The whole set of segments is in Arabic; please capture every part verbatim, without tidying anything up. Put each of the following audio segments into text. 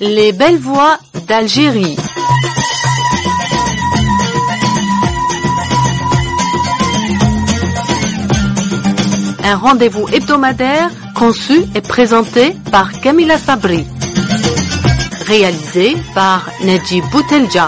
Les belles voix d'Algérie. Un rendez-vous hebdomadaire conçu et présenté par Kamila Sabri. Réalisé par Najib Boutelja.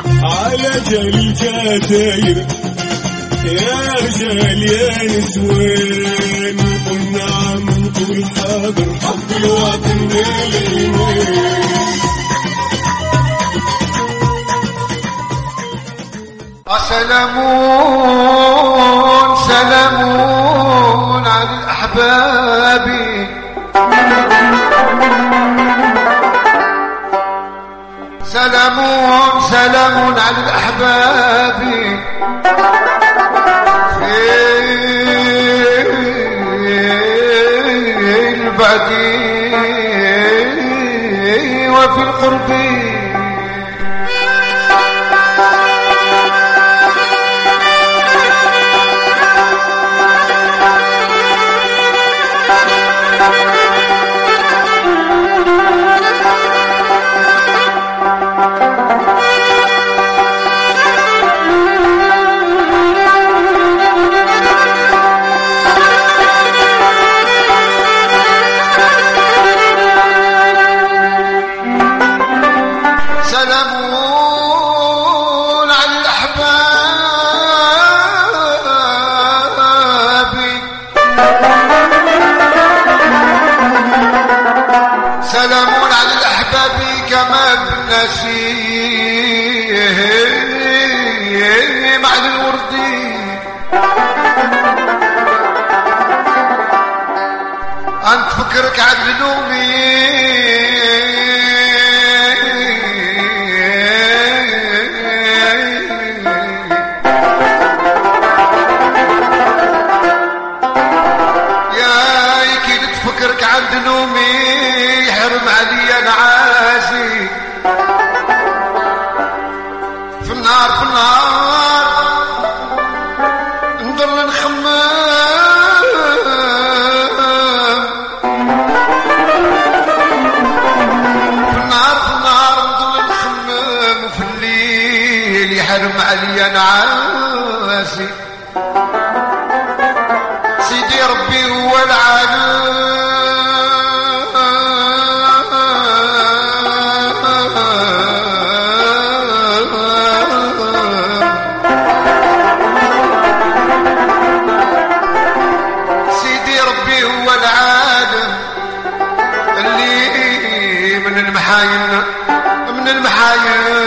سلامون سلامون على الأحباب سلامون سلامون على الأحباب في البعد وفي القرب سلامون على الأحباب كما بالنسيم على الورد أنت فكرك عن ذنوبي يا يكيد تفكرك عن ذنوبي حرم علي انا عازي في النار في النار نضل نخمم في النار في النار نضل نخمم وفي الليل يحرم علي انا عازي سيدي ربي هو العالم من المحايا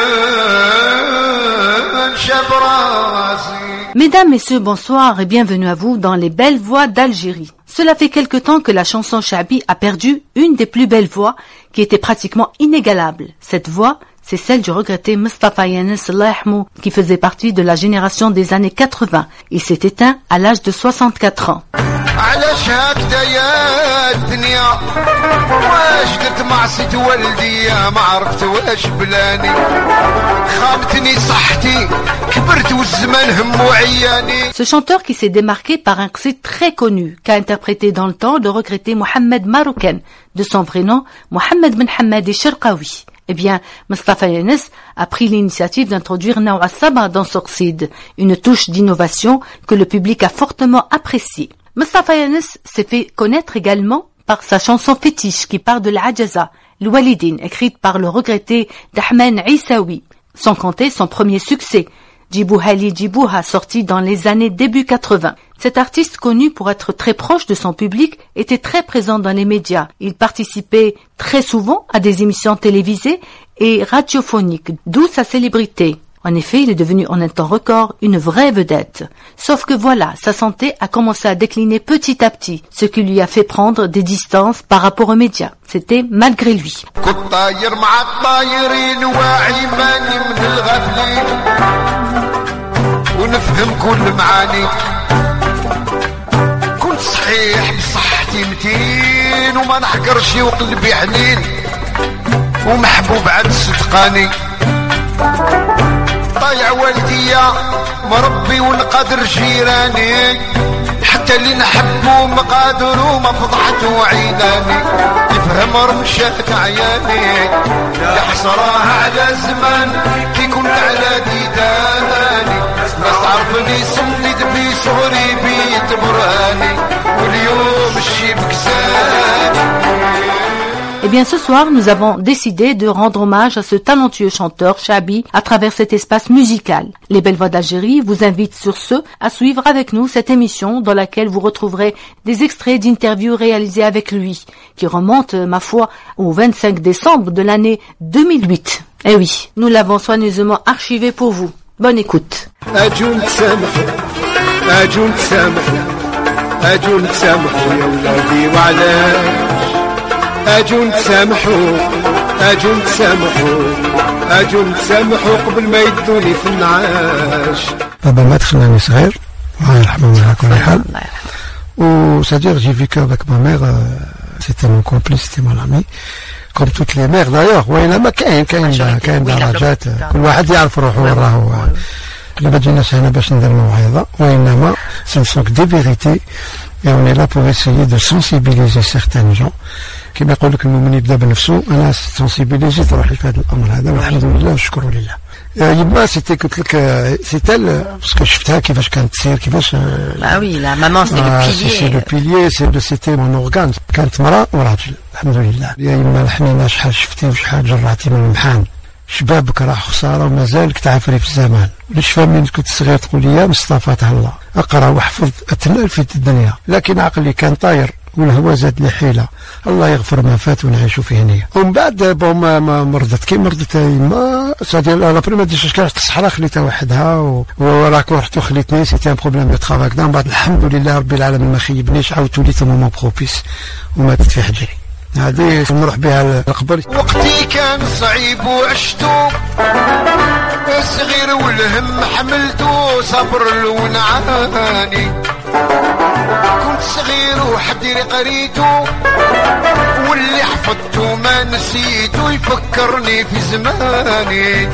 Mesdames, Messieurs, bonsoir et bienvenue à vous dans les belles voix d'Algérie. Cela fait quelque temps que la chanson Chabi a perdu une des plus belles voix qui était pratiquement inégalable. Cette voix, c'est celle du regretté Mustafa Yanes Lahmou qui faisait partie de la génération des années quatre-vingts. Il s'est éteint à l'âge de soixante-quatre ans. علاش هكذا يا الدنيا واش قلت معصيت والدي ما عرفت واش بلاني خامتني صحتي كبرت والزمان هم وعياني. Ce chanteur qui s'est démarqué par un titre très connu qu'a interprété dans le temps le regretté Mohamed Maroken, de son vrai nom Mohamed Ben Hamadi Sherqawi. Eh bien, Mustafa Yanes a pris l'initiative d'introduire Nawa Saba dans son qsid, une touche d'innovation que le public a fortement appréciée. Mustafa Yanes s'est fait connaître également par sa chanson fétiche qui parle de l'Ajaza, l'Walidine, écrite par le regretté Dahman Issaoui, sans compter son premier succès, Djibouhali Djibouha, sorti dans les années début quatre-vingts. Cet artiste connu pour être très proche de son public était très présent dans les médias. Il participait très souvent à des émissions télévisées et radiophoniques, d'où sa célébrité. En effet, il est devenu en un temps record une vraie vedette. Sauf que voilà, sa santé a commencé à décliner petit à petit, ce qui lui a fait prendre des distances par rapport aux médias. C'était malgré lui. طايع والديا مربي والقدر جيراني حتى اللي نحبه ما قادروا ما فضحته عيناني يفهم رمشات عياني يا حسراه على الزمان كي كنت على ديداني ناس عرفني سمي دبي صغري بيت برهاني واليوم الشيب كساني. Eh bien, ce soir, nous avons décidé de rendre hommage à ce talentueux chanteur, Chabi, à travers cet espace musical. Les Belles Voix d'Algérie vous invitent sur ce à suivre avec nous cette émission dans laquelle vous retrouverez des extraits d'interviews réalisées avec lui, qui remontent, ma foi, au vingt-cinq décembre de l'année deux mille huit. Eh oui, nous l'avons soigneusement archivé pour vous. Bonne écoute. أجون تسامحوا أجون تسامحوا أجون تسامحوا قبل ما يدوني في النعاش. بابا مات خلاني صغير الله يرحمه على كل حال. و c'est-à-dire j'ai vécu avec ma mère, c'était mon complice, c'était mon ami comme toutes les mères d'ailleurs. وإنما كاين كاين كاين درجات كل واحد يعرف روحه وين راهو. احنا ما جيناش هنا باش ندير موعظة وإنما ce ne sont que des vérités et on est là pour essayer de sensibiliser certains gens. كما يقول لك المؤمن يبدا بنفسه انا سنسيبيليزيت روحي في هذا الامر هذا والحمد لله والشكر لله. يما سيتي قلت لك سيتي باسكو شفتها كيفاش كانت تسير كيفاش. اه وي لا مامان سي لو بيليي سي لو بيليي سي سيتي مون اورغان. كانت مراه وراجل الحمد لله. يا يما الحنينه شحال شفتي وشحال جرعتي من المحان. شبابك راه خساره ومازالك تعافري في الزمان. ليش فاهمين كنت صغير تقول لي يا مصطفى الله اقرا واحفظ اتنال في الدنيا لكن عقلي كان طاير والهوى زاد لي حيله الله يغفر ما فات ونعيشوا فيه هنيه. ومن بعد بون ما مرضت كي مرضت يما سادي لا بريمير ديش كانت الصحراء خليتها وحدها وراك رحت وخليتني سيتي ان بروبليم دو طرافاي كدا. من بعد الحمد لله ربي العالمين ما خيبنيش عاودت وليت مومون بروبيس وماتت في حجري. هذه نروح بها للقبر. وقتي كان صعيب وعشتو الصغير والهم حملتو صبر ونعاني كنت صغير وحدي قريتو واللي حفظتو ما نسيتو يفكرني في زماني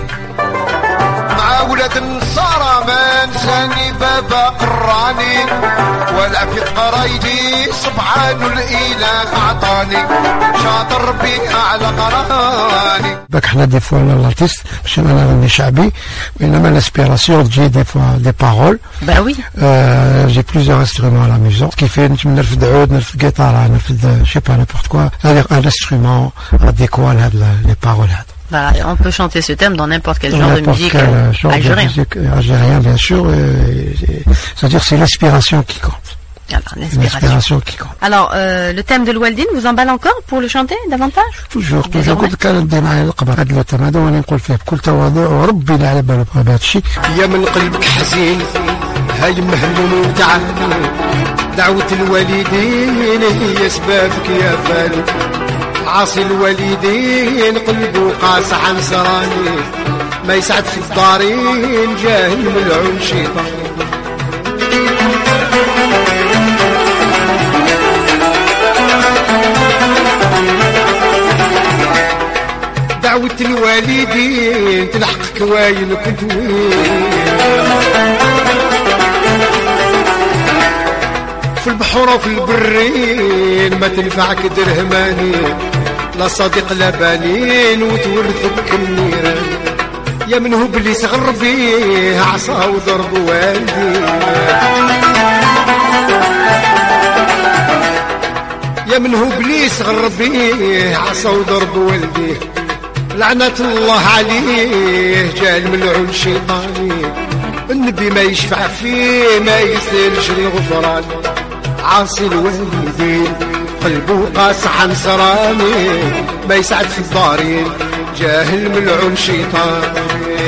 مع ولاد النصارى ما نساني بابا قراني ولا في قرايدي سبحان الاله اعطاني شاطر بي على قراني. باك حنا دي فوا لارتيست ماشي انا غني شعبي وانما لاسبيراسيون تجي دي فوا دي بارول. با وي جي بليزيور انسترومون على ميزون كيف نرفد عود نرفد جيتار نرفد شي با نيمبورت كوا هذا ان انسترومون اديكوا لهاد لي بارول هاد. Bah, on peut chanter ce thème dans n'importe quel genre de musique euh, genre algérien. De musique algérien, bien sûr. C'est-à-dire c'est l'inspiration qui compte. Alors, l'inspiration qui compte. Alors, euh, le thème de l'Oualdine vous emballe encore pour le chanter davantage? Toujours, toujours. قلت كان ندير معايا القبر هذا الثمن هذا وانا نقول فيه بكل تواضع وربي لا على باله بهذا الشيء. يا من قلبك حزين هاي مهموم وتعب دعوة الوالدين هي سبابك يا فالي عاصي الوالدين قلبه قاس عن سراني ما يسعد في الدارين جاهل ملعون شيطان. دعوة الوالدين تلحقك واين كنت وين في البحر وفي البرين ما تنفعك درهماني لا صديق لا بنين وتورثك النيران يا من هو بلي صغر بيه عصا وضرب والدي يا من هو بلي صغر بيه عصا وضرب والدي لعنة الله عليه جال ملعون شيطاني النبي ما يشفع فيه ما يسالش الغفران عاصي الوالدين قلبه قاس عن سراني ما يسعد في الدارين جاهل ملعون شيطاني.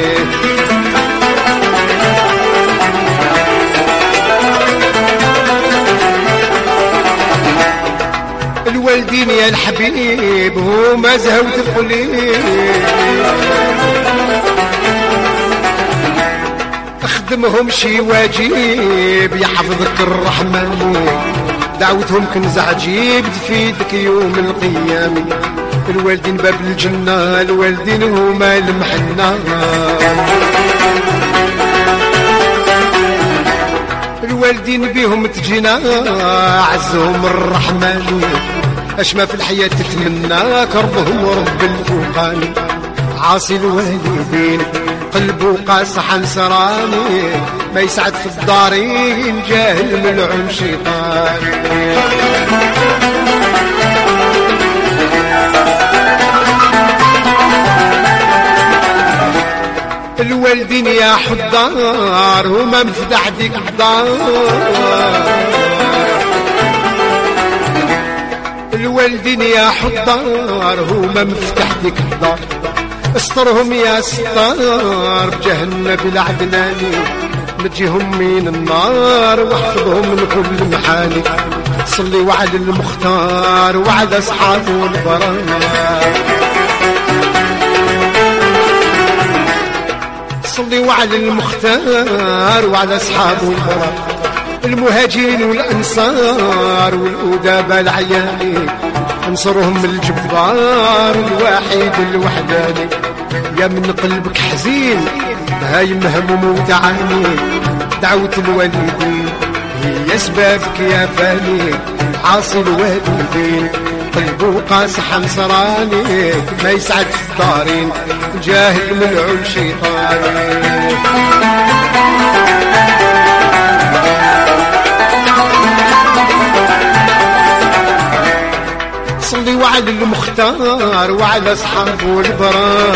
الوالدين يا الحبيب هما زهوة القليب اخدمهم شي واجب يحفظك الرحمن دعوتهم كنز عجيب تفيدك يوم القيامة. الوالدين باب الجنة الوالدين هما المحنة الوالدين بيهم تجينا عزهم الرحمن، اش ما في الحياة تتمنى كربهم ورب الفوقاني. عاصي الوالدين قلبه قاصح نسراني، ما يسعد في الدارين جاهل ملعون شيطاني. الوالدين يا حضار هما مفتح ديك الدار، الوالدين يا حضار هما مفتح ديك الدار. استرهم يا ستار بجهنم بالعدناني، نجيهم من النار واحفظهم من كل محاني. صلي وعلى المختار وعلى اصحابه البرار، صلي وعلى المختار وعلى اصحابه البرار. المهاجرين والانصار والادباء العياني، انصرهم الجبار الواحد الوحداني. يا من قلبك حزين هاي مهموم وتعاني، دعوة الوالدين هي سبابك يا فاني. عاصي الوالدين قلبه قاصح نصراني، ما يسعد في الدارين جاهل ملعون شيطاني. صلي وعلى المختار وعلى اصحابه البرار،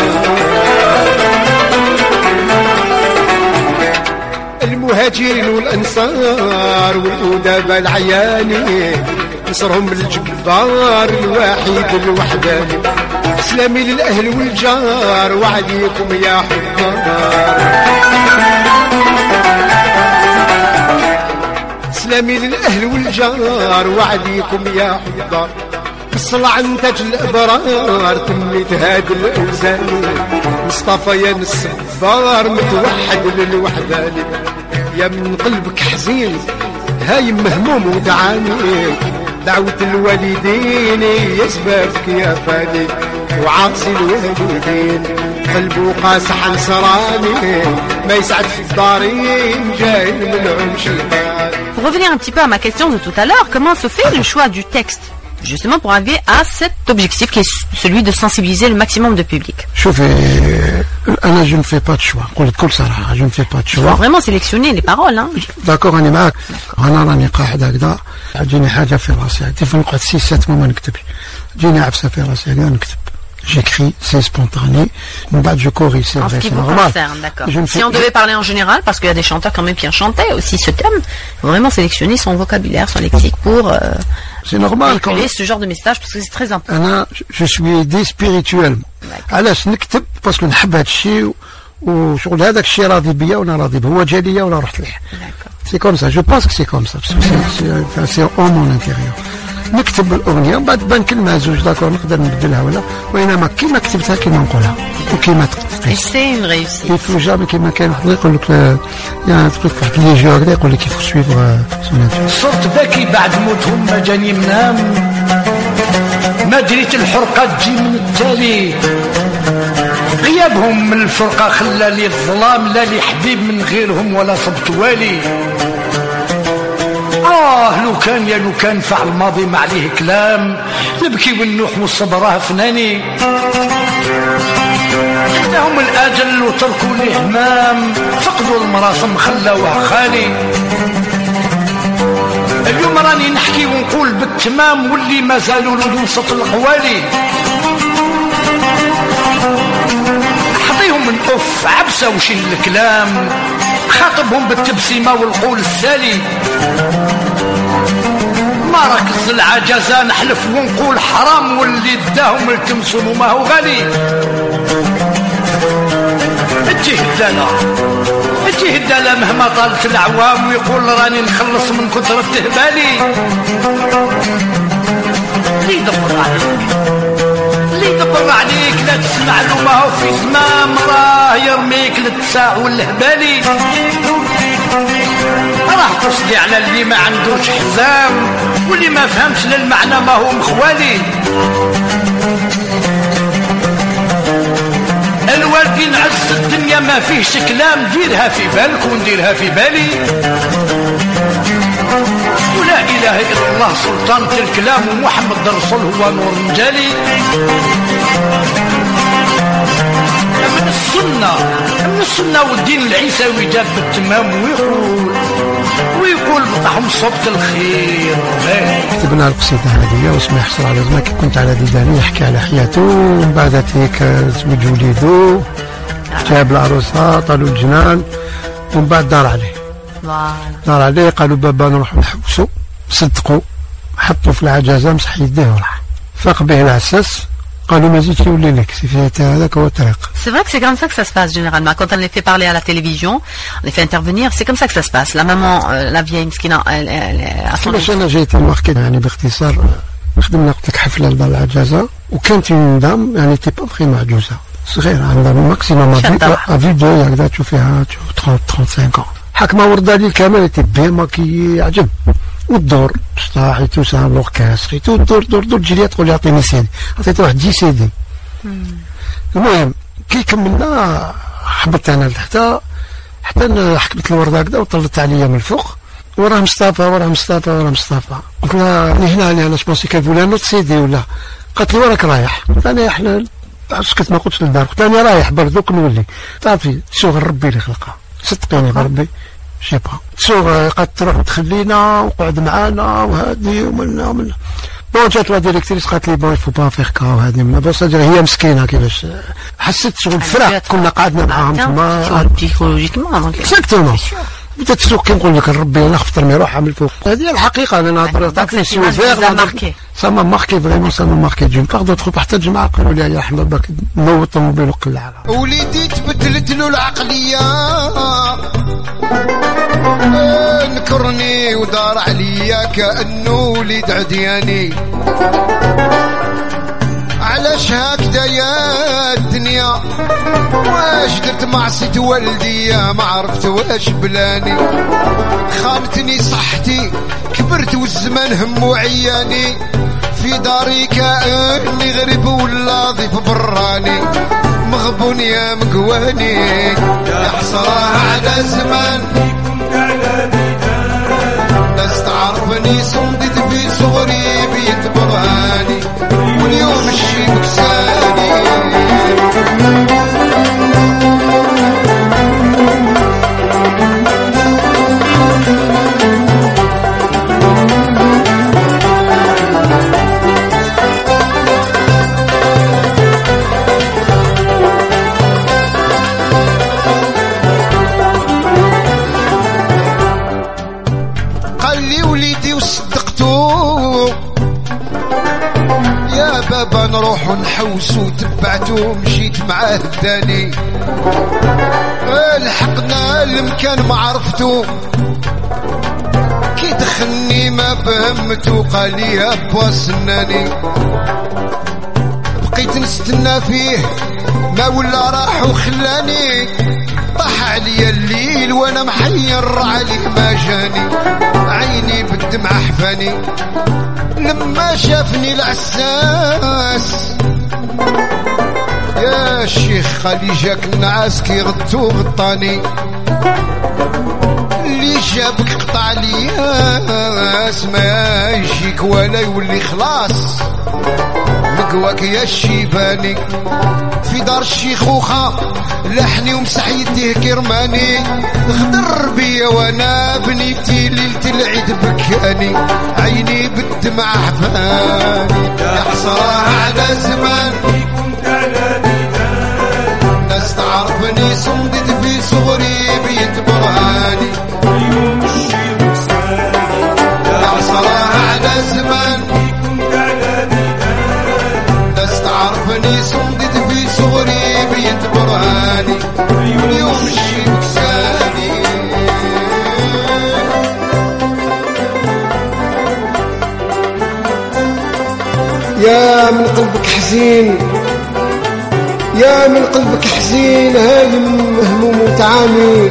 المهاجرين والانصار والادباء العياني، نصرهم الجبار الواحد الوحداني. سلامي للاهل والجار وعليكم يا حضار، سلامي للاهل والجار وعليكم يا حضار. الصلع انتج الابرار تميت هاد الاوزان، مصطفى يا الصبار متوحد للوحداني. يا من قلبك حزين هاي مهموم وتعاني، دعوة الوالدين يا سبابك يا فادي. وعاصي الوالدين قلبه قاصح نصراني، ما يسعد في الدارين جاي ملعون شيطان. Pour revenir un petit peu à ma question de tout à l'heure, comment se fait le choix du texte justement pour arriver à cet objectif qui est celui de sensibiliser le maximum de public? شوفي انا je ne fais pas de choix، نقول بكل صراحه je ne fais pas de choix. Vraiment sélectionner les paroles hein. داكور راني معاك. انا راني قاعد هكذا تجيني حاجه في راسي، كيف نقعد سي سات ما نكتبش، تجيني عفسه في راسي هكذا نكتب. J'écris, c'est spontané. Je corrige, c'est vrai, c'est normal. Si on devait parler en général, parce qu'il y a des chanteurs quand même qui ont chanté aussi ce thème, faut vraiment sélectionner son vocabulaire, son lexique pour euh, c'est normal véhiculer ce genre de message parce que c'est très important. أنا je suis aidé spirituellement. علاش نكتب؟ باسكو نحب هذا الشيء وشغل هذاك الشيء راضي بيا وانا راضي به، هو جا ليا ولا رحت ليه. C'est comme ça, je pense que c'est comme ça, parce que c'est en mon intérieur. نكتب الاغنيه ومن بعد بان كلمه زوج داكور نقدر نبدلها ولا، وانما كيما كتبتها كيما نقولها وكيما تقيس. سي اون ريوسيت. يفو جامي كيما كاين واحد يقول لك يعني تقول واحد لي جو هكذا يقول لك يفو سويفر سون. صرت باكي بعد موتهم ما جاني منام، ما دريت الحرقه تجي من التالي، غيابهم من الفرقه خلى لي الظلام، لا لي حبيب من غيرهم ولا صبت والي. آه لو كان يا لو كان فعل الماضي ما عليه كلام، نبكي ونوح والصبر فناني. خداهم الأجل وتركوا لي همام، فقدوا المراسم خلاوها خالي. اليوم راني نحكي ونقول بالتمام، واللي ما زالوا له وسط القوالي. أحطيهم من أف عبسة وشيل الكلام، خاطبهم بالتبسيمة والقول السالي. ما راك الزلعة جزا نحلف ونقول حرام، واللي داهم التمسون وما هو غالي. اجيه الدالة اجيه الدالة مهما طالت الأعوام، ويقول راني نخلص من كثرة تهبالي. اللي يدبر عليك اللي يدبر عليك لا تسمع له، ما هو في زمام راه يرميك للتساع والهبالي. راح تصلي على اللي ما عندوش حزام، واللي ما فهمش للمعنى ما هو مخوالي. الوالدين عز الدنيا ما فيهش كلام، ديرها في بالك ونديرها في بالي. ولا إله إلا الله سلطان الكلام ومحمد رسول هو نور جلي. من السنة من السنة والدين العيسوي جاب بالتمام ويقول ويقول بطحهم صوت الخير. كتبنا القصيدة هذه واسمها يحصل على زمان كي كنت على ديداني يحكي على حياته، ومن بعد هيك زوج وليدو جاب العروسة طالوا الجنان، ومن بعد دار عليه دار عليه قالوا بابا نروحوا نحبسوا، صدقوا حطوا في العجازة مسح يديه وراح فاق به العساس قالوا ما زيدش يولي لك هذاك هو الطريق. C'est vrai que c'est comme ça que ça se passe généralement. Quand on les fait parler à la télévision, on les fait intervenir, c'est comme ça que ça se passe. La maman, euh, la vieille مسكينة, elle, elle, elle a son... باش انا جيت الماركت يعني باختصار خدمنا قلت لك حفله لدار العجازه، وكانت من دام يعني تي با فري معجوزه صغيره عندها ماكسيموم افي دو هكذا تشوف فيها ثلاثين خمسين عام، حكمه ورده لي كامل تي بي ماكي عجب، والدور شطاحي توسع لوركاستري تو دور دور دور تجي لي تقول لي عطيني سيدي، عطيته واحد جي سيدي. المهم كي كملنا حبطت انا لتحت حتى حكمت الورده هكذا وطلت عليا من الفوق، وراه مصطفى وراه مصطفى وراه مصطفى. قلت لها هنا انا سبونسي كتقول انا سيدي ولا؟ قالت لي وراك رايح؟ قلت انا احنا سكت ما قلتش للدار، قلت انا رايح برضوك نولي صافي شغل ربي اللي خلقها صدقيني بربي شيبا شغل قد تروح تخلينا وقعد معانا وهادي ومنا ومنا. بون جات لا ديريكتريس قالت لي بون يفو با فيغ كا وهادي من بس هي مسكينه كيفاش حسيت شغل فرح كنا قعدنا معاهم تما بسيكولوجيكمون اكزاكتومون بدات تسوق كي نقول لك ربي انا خفت نرمي روحها من الفوق. هذه الحقيقه انا نهضر تعطيني شي وزير سما ماركي فريمون سما ماركي جون باغ دوطخ حتى الجماعه قالوا لي يا احمد باك نوض الطوموبيل وقلع على وليدي تبدلت له العقليه نكرني ودار عليا كانه وليد عدياني. علاش هكذا يا الدنيا واش درت معصيت والدي ما عرفت واش بلاني. خانتني صحتي كبرت والزمان هم وعياني في داري كأني غريب ولا ضيف براني مغبون يا مقواني يا حسرة على زمان ناس تعرفني صمدت في صغري بيت برهاني واليوم الشي مكساني. قال لي وليدي وصدقتو يا بابا نروح نحوسو تبعتو مشيت معاه الداني لحقنا المكان ما عرفتو كي دخلني ما فهمتو قال لي يا با سناني بقيت نستنى فيه ما ولا راح وخلاني طاح عليا الليل وانا محير عليه ما جاني عيني بالدمع حفاني لما شافني العساس يا شيخ خلي جاك النعاس كي غدتو غطاني اللي جابك قطع لياس ما يجيك ولا يولي خلاص مقواك يا الشيباني في دار الشيخوخة لحني ومسح يديه كرماني غدر بيا وانا بنيتي ليلة العيد بكاني عيني بالدمع حفاني يا حسرة على زمان ناس تعرفني صمدت في صغري بيت برهاني يا حسرة على زمان ناس تعرفني صمدت في صغري بيت برهاني واليوم الشي مكساني. يا من قلبك حزين يا من قلبك حزين هايم مهموم وتعاني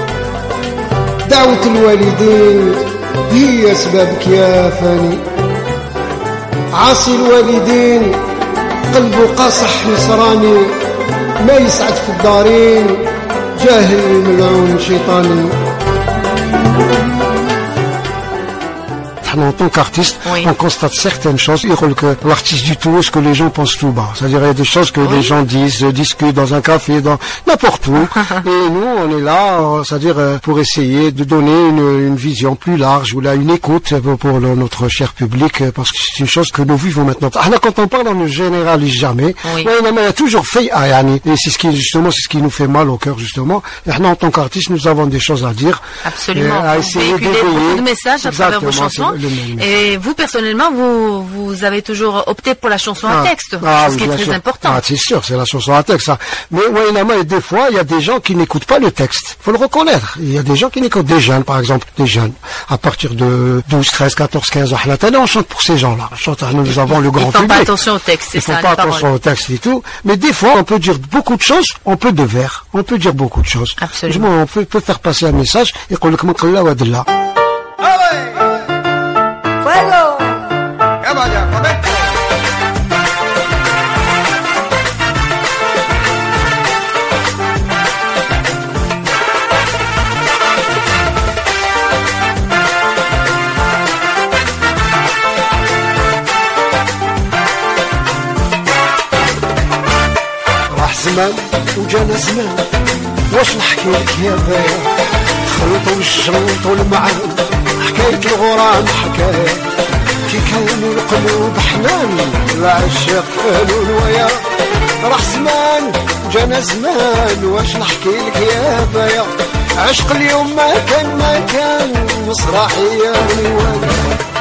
دعوة الوالدين هي أسبابك يا فاني عاصي الوالدين قلبه قاصح نصراني ما يسعد في الدارين جاهل ملعون شيطاني En tant qu'artiste, oui. on constate certaines choses. Que l'artiste du tout, ce que les gens pensent tout bas. C'est-à-dire, il y a des choses que oui. les gens disent, discutent dans un café, dans n'importe où. Et nous, on est là, c'est-à-dire, pour essayer de donner une, une vision plus large, ou là, une écoute pour, pour le, notre cher public, parce que c'est une chose que nous vivons maintenant. Alors, quand on parle, on ne généralise jamais. Oui. Mais on a toujours fait Ayani. Et c'est ce qui, justement, c'est ce qui nous fait mal au cœur, justement. Et nous, en tant qu'artistes, nous avons des choses à dire. Absolument. À vous véhiculez beaucoup de messages à travers vos chansons. Et vous, personnellement, vous, vous avez toujours opté pour la chanson à texte, ah, ce qui oui, est très sûr. important. Ah, c'est sûr, c'est la chanson à texte, ça. Mais, ouais, des fois, il y a des gens qui n'écoutent pas le texte. Faut le reconnaître. Il y a des gens qui n'écoutent, des jeunes, par exemple, des jeunes, à partir de douze, treize, quatorze, quinze ans. On chante pour ces gens-là. Chante, nous avons le grand public. Ils font pas attention au texte, c'est ça. Ils font pas attention au texte et tout. Mais des fois, on peut dire beaucoup de choses, on peut de vers. On peut dire beaucoup de choses. Absolument. On peut, peut faire passer un message et qu'on le commence là ou là. زمان وجانا زمان واش نحكي لك يا بايا خلطوا الشروط والمعان حكاية الغرام حكاية كي كانوا القلوب حنان العشاق قالوا الويا راح زمان وجانا زمان واش نحكي لك يا بايا عشق اليوم ما كان ما كان مسرحية والويا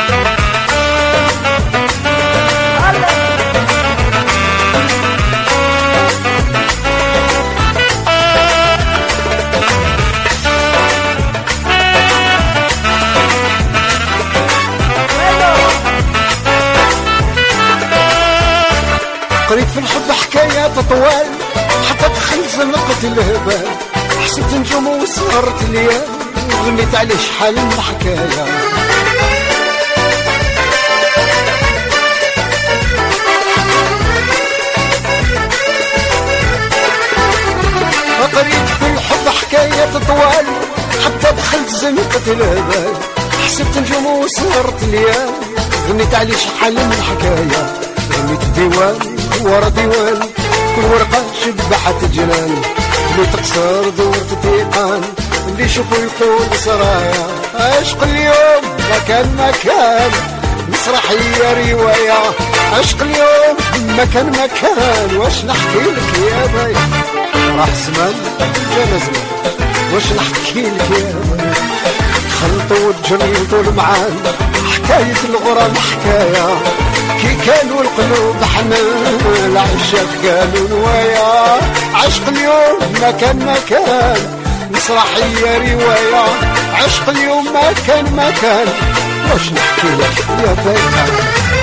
قريت في الحب حكايات طوال حتى دخلت زنقة الهبال حسبت نجوم وسهرت ليال غنيت عليه شحال من حكاية قريت في الحب حكايات طوال حتى دخلت زنقة الهبال حسبت نجوم وسهرت ليال غنيت عليه شحال من حكاية غنيت ديوان ورا ديوان كل ورقة شبحت جنان اللي تقصر دورت ديقان اللي يشوفوا يقول سرايا عشق اليوم ما كان ما كان مسرحية رواية عشق اليوم ما كان ما كان واش نحكي لك يا باي راح زمان جانا زمان واش نحكي لك يا باي خلطوا وتجلطوا المعان حكاية الغرام حكاية كي كانوا القلوب حنان العشاق قالوا نوايا عشق اليوم ما كان ما كان مسرحية رواية عشق اليوم ما كان ما كان واش نحكي لك يا بايا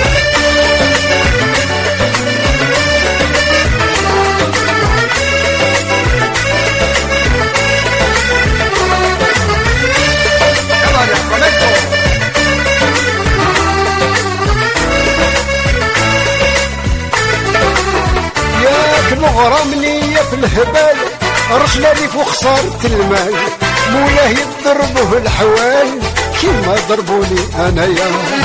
مغرم نية في الهبال رجلة لي فوق خسارة المال مولاه يضربه الحوال كيما ضربوني انايا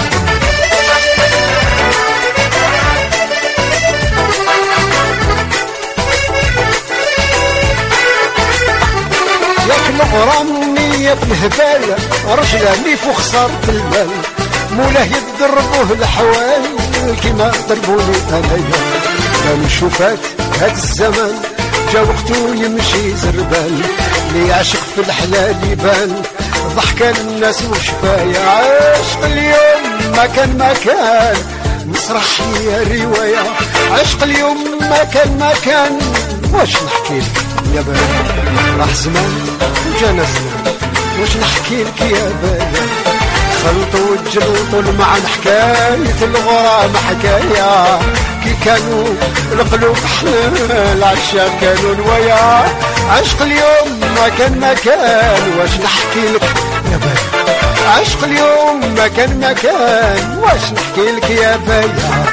ياك مغرم نية في الهبال رجلة لي فوق خسارة المال مولاه يضربه الحوال كيما ضربوني انايا كان شوفات هاد الزمان جا وقتو يمشي زربان لي عشق في الحلال يبان ضحكة الناس وشفايا عشق اليوم ما كان ما كان مسرحية رواية عشق اليوم ما كان ما كان واش نحكي لك يا بايا راح زمان وجانا زمان واش نحكي لك يا بايا خلطوا وتجلطوا المعن حكاية الغرام حكاية كي كانوا القلوب حنان العشاق كانوا نوايا عشق اليوم ما كان ما كان واش نحكي لك يا بايا عشق اليوم ما كان ما كان واش نحكي لك يا بايا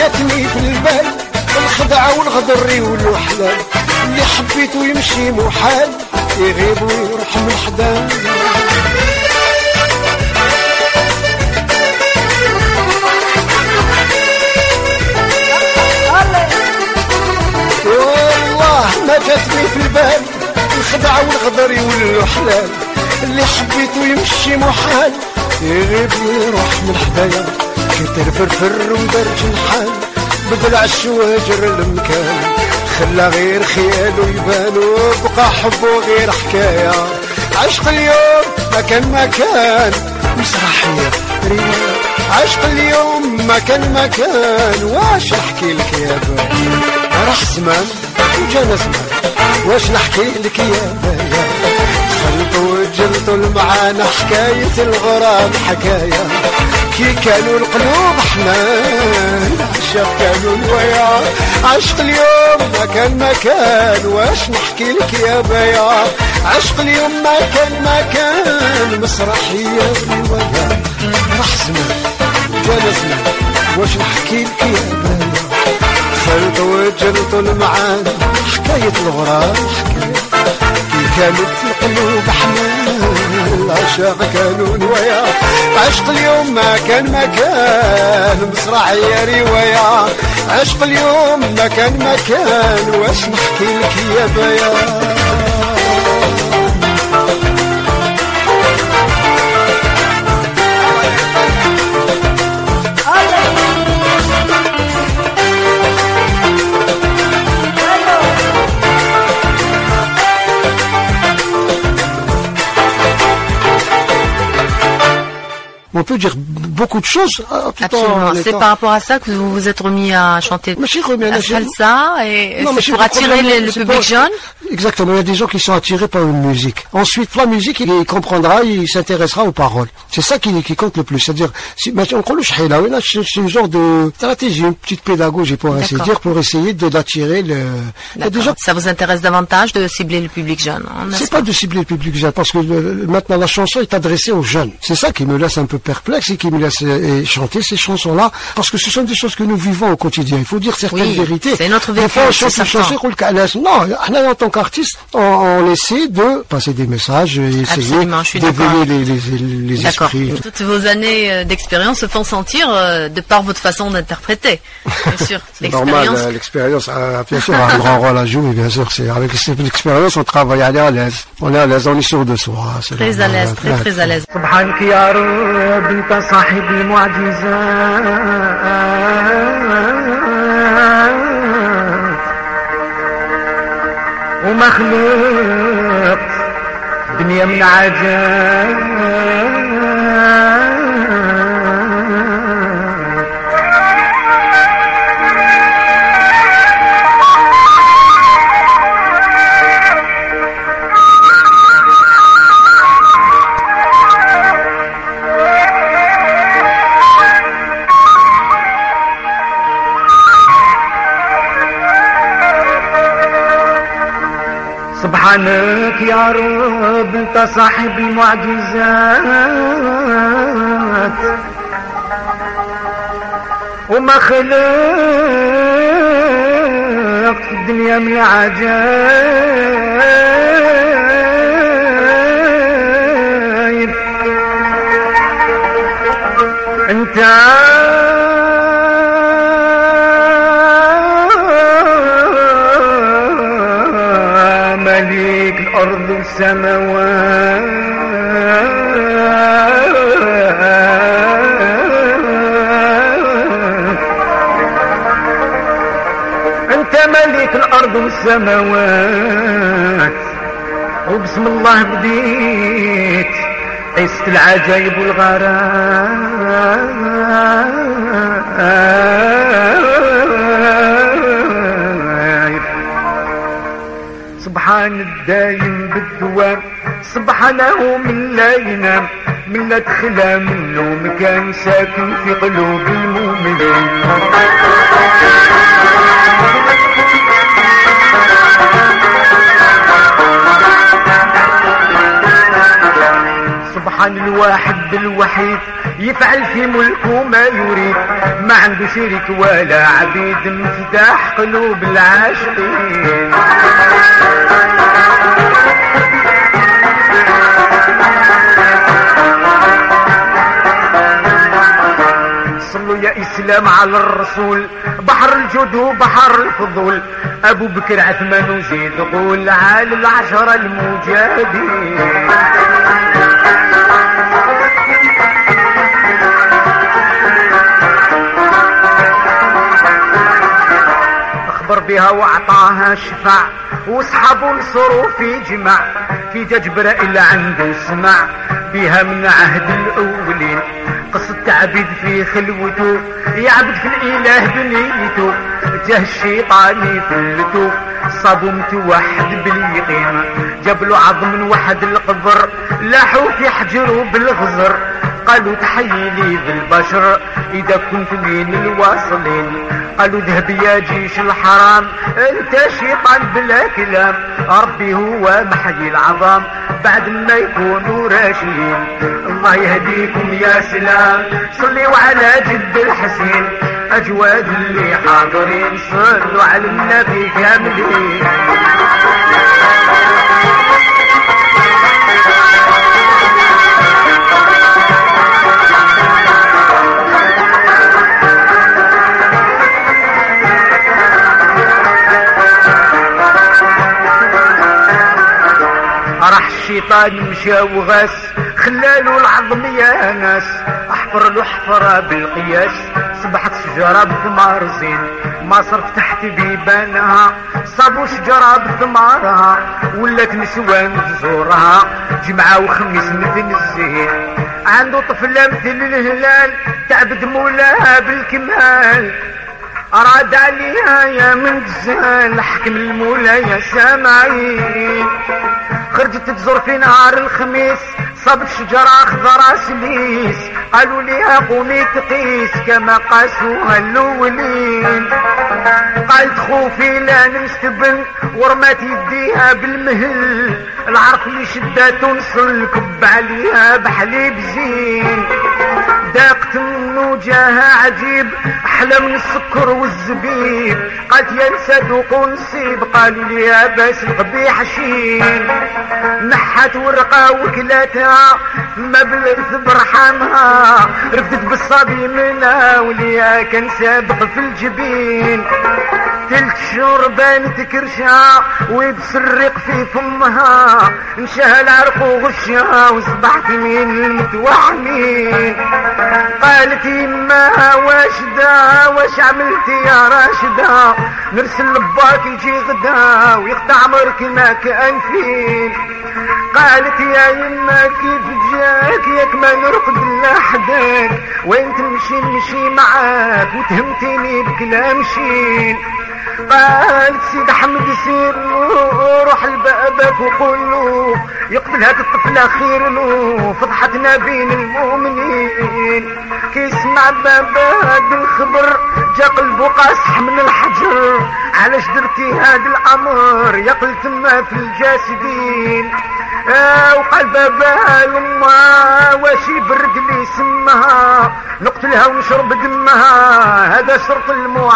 جاتني في البال الخدعة والغدر يولو حلال اللي حبيته يمشي محال يغيب ويروح من حدان والله ما جاتني في البال الخدعة والغدر يولو حلال اللي حبيته يمشي محال يغيب ويروح من حدايا كتر فرفر ودرج الحال بدل عالشواجر المكان خلى غير خياله يبان وبقى حبه غير حكاية عشق اليوم ما كان مكان مسرحية رواية عشق اليوم ما كان مكان واش نحكي لك يا بايا راح زمان وجانا زمان واش نحكي لك يا بايا خلطوا وجلطوا معانا حكاية الغرام حكاية كي كانوا القلوب حنان عشاق كانوا الويا عشق اليوم ما كان مكان واش نحكي لك يا بايا عشق اليوم ما كان مكان مسرحية رواية راح زمان جانا زمان واش نحكي لك يا بايا خلطوا وجلطوا معانا حكاية الغرام حكاية كانت القلوب حنان العشاق كانوا نوايا عشق اليوم ما كان مكان مسرحية رواية عشق اليوم ما كان مكان واش نحكي لك يا بايا On peut dire beaucoup de choses. Absolument. C'est par rapport à ça que vous vous êtes remis à chanter la salsa et c'est pour attirer le, le public jeune. Exactement. Il y a des gens qui sont attirés par une musique. Ensuite, la musique, il comprendra, il s'intéressera aux paroles. C'est ça qui, qui compte le plus. C'est-à-dire, si, c'est une genre de stratégie, une petite pédagogie pour ainsi dire, pour essayer de d'attirer le. Gens... Ça vous intéresse davantage de cibler le public jeune. C'est pas de cibler le public jeune, parce que le, maintenant la chanson est adressée aux jeunes. C'est ça qui me laisse un peu perplexe et qui me laisse et chanter ces chansons-là, parce que ce sont des choses que nous vivons au quotidien. Il faut dire certaines oui, vérités. C'est notre vécu. Des fois, on chante une chanson qu'on le non, en tant qu'artiste, on, on essaie de passer des messages et essayer d'éveiller les, les, les esprits. Toutes vos années d'expérience se font sentir euh, de par votre façon d'interpréter. Bien sûr. C'est normal, l'expérience a bien sûr un grand rôle à jouer, bien sûr. C'est avec l'expérience, on travaille à l'aise. On est à l'aise, on est sûr de soi. Très à l'aise, très très à l'aise. انت صاحب المعجزات وما خلقت دنيا من عجاب سبحانك يا رب انت صاحب المعجزات وما خلقت الدنيا من عجايب انت مليك الأرض والسماوات أنت مليك الأرض والسماوات وبسم الله بديت قصة العجايب والغرايب سبحان الدايم بالدوام سبحانه من لا ينام من لا دخل من نوم كان ساكن في قلوب المؤمنين سبحان الواحد الوحيد يفعل في ملكه ما يريد، ما عنده شريك ولا عبيد، مفتاح قلوب العاشقين. صلوا يا إسلام على الرسول، بحر الجود وبحر الفضول، أبو بكر عثمان وزيد قول على العشرة المجاهدين. أخبر بها وأعطاها الشفاع، وصحابه نصروا في جمع، في جبرائيل عنده سمع بها من عهد الأولين. قصة تعبيد في خلوته، يعبد في الإله بنيته، جه الشيطان يفلته، صابوا متوحد باليقين، جاب له عظم وحد القبر، لاحوا في حجره بالغزر، قالوا تحيلي بالبشر إذا كنت من الواصلين، قالوا ذهب يا جيش الحرام انت شيطان بلا كلام، ربي هو محيي العظام بعد ما يكونوا راشدين. الله يهديكم يا سلام، صلوا على جد الحسين، أجواد اللي حاضرين صلوا على النبي كاملين. راح الشيطان مشى وغاس، خلالو العظم يا ناس، احفر له حفرة بالقياس، صبحت شجرة بثمار زين، ما صرت تحت بيبانها، صابوا شجرة بثمارها، ولات نسوان تزورها، جمعة وخميس مثل الزين، عنده طفلة مثل الهلال، تعبد مولاها بالكمال، أراد عليها يا من تزال، حكم المولى يا سامعين. خرجت تزور في نهار الخميس، صابت شجرة خضرا سليس، قالوا ليها قومي تقيس كما قاسوها الأولين. قالت خوفي لا نستبن، ورمات يديها بالمهل، العرق اللي شدات ونصل كب عليها بحليب زين، داقت منه جاها عجيب احلى من السكر والزبيب، قالت يا نسدوق ونصيب، قالوا لي يا باس القبيح شين، نحت ورقة وكلاتها ما بالارث برحمها، رفدت بالصبي منها وليا كان سابق في الجبين، تلت شهور بانت كرشها ويبس الريق في فمها، انشهى العرق وغشها وصبحت من المتوحمين. قالت يما واش دا واش عملتي يا راشدة، نرسل لباك يجي غدا ويقطع عمرك ما كان فين. قالت يا يما كيف جاك ياك ما نرقد لحدك، وين تمشي نمشي معاك وتهمتني بكلام شين. قالت سيد حمد سير روح لبابك وقول له يقتل هاك الطفل خير له، فضحتنا بين المؤمنين. كي يسمع بابا هاد الخبر جا قلبه قاصح من الحجر، علاش درتي هاد الامر يا قلت ما في الجاسدين. آه وقال بابا لما واش يبرد لي سمها، نقتلها ونشرب دمها هذا شرط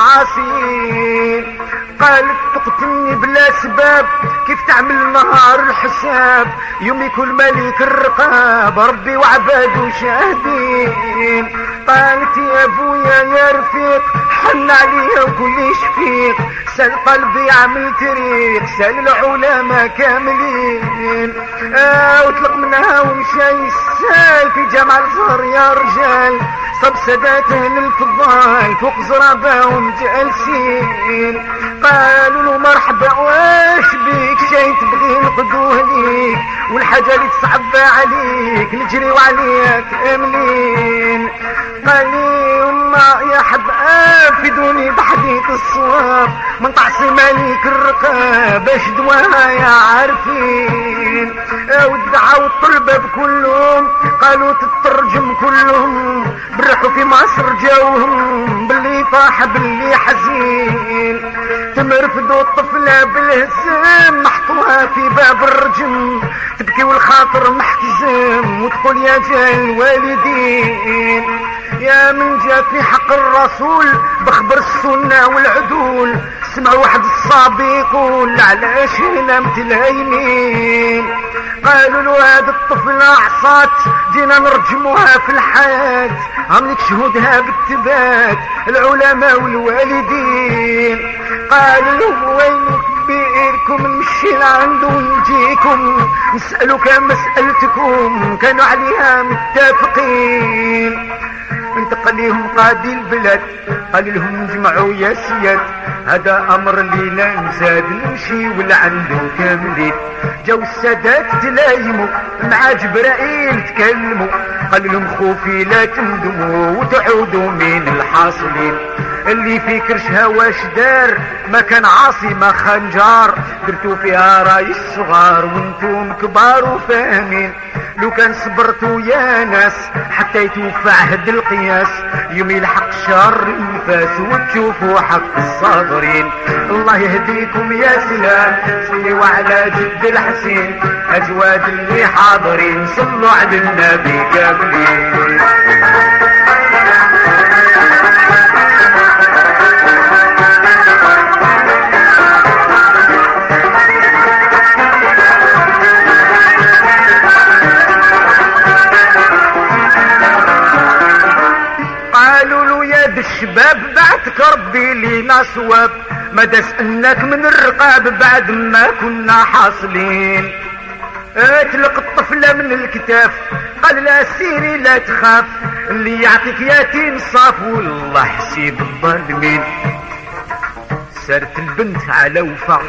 المعاصين. قالت تقتلني بلا سباب كيف تعمل نهار الحساب، يوم يكون ملك الرقاب ربي وعباده شاهدين. قالت يا ابويا يا رفيق حن عليا وكل شفيق، سال قلبي عمل طريق سال العلماء كاملين. آه وطلق منها ومشى يسال في جامع الزهر يا رجال، صب ساداته للفضال فوق زرابهم جالسين. قالوا له مرحبا واش بيك شي تبغي نقدوه ليك، والحاجة اللي تصعب عليك نجريو عليك املين. قال لي يما يا حباب فيدوني بحديث الصواب، من تعصي مالك الرقاب باش دواها يا عارفين. ودعوا الطلبة بكلهم قالوا تترجم كلهم، برحوا في مصر جاوهم باللي طاح باللي حزين. تمرفدوا الطفلة بالهزام محطوها في باب الرجم، تبكي والخاطر محتزم وتقول تقول يا جاه الوالدين يا من جاء في حق الرسول بخبر السنة والعدول سمع واحد الصابي يقول علاش هنا متلايمين قالوا له هذا الطفل عصات جينا نرجموها في الحياة عملك شهودها بالتبات العلماء والوالدين قالوا لهم وين بئركم نمشي لعنده ونجيكم نسألك مسألتكم كانوا عليها متفقين انتقل لهم قاضي البلاد قال لهم نجمعوا يا سياد هذا امر لينا نزاد نمشي ولعنده كاملين جاو السادات تلايموا مع جبرائيل تكلموا قال لهم خوفي لا تندموا وتعودوا من الحاصلين اللي في كرشها واش دار ما كان عاصي ما خنجار درتوا فيها راي الصغار وانتم كبار وفاهمين لو كان صبرتوا يا ناس حتى يتوفى عهد القياس يوم يلحق شر النفاس وتشوفوا حق الصابرين الله يهديكم يا سلام صلوا على جد الحسين اجواد اللي حاضرين صلوا على النبي كاملين الشباب بعتك ربي لينا صواب ما دسألناك من الرقاب بعد ما كنا حاصلين اتلق الطفلة من الكتاف قال لا سيري لا تخاف اللي يعطيك يتيم صاف والله حسيب الظالمين سارت البنت على وفا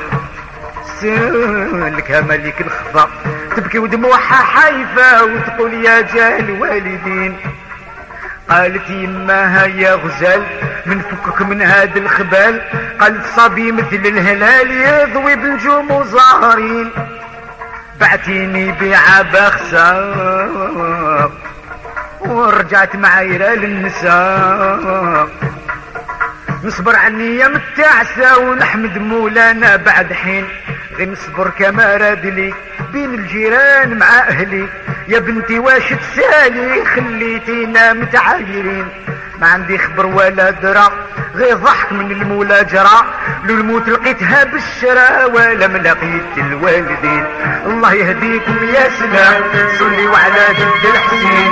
سالكها ملك الخفا تبكي ودموعها حايفة وتقول يا جاه الوالدين قالت يماها يا غزال من فكك من هاد الخبال قالت صبي مثل الهلال يضوي بنجوم وزهرين بعتيني بعبا خساق ورجعت معايرة للنساء نصبر عني يا متعسى ونحمد مولانا بعد حين غير نصبر كما رادلي بين الجيران مع اهلي يا بنتي واش تسالي خليتينا متعايرين ما عندي خبر ولا درا غير ضحك من المولى جرى لو الموت لقيتها بالشرا ولا من لقيت الوالدين الله يهديكم يا سلام صلوا على جد الحسين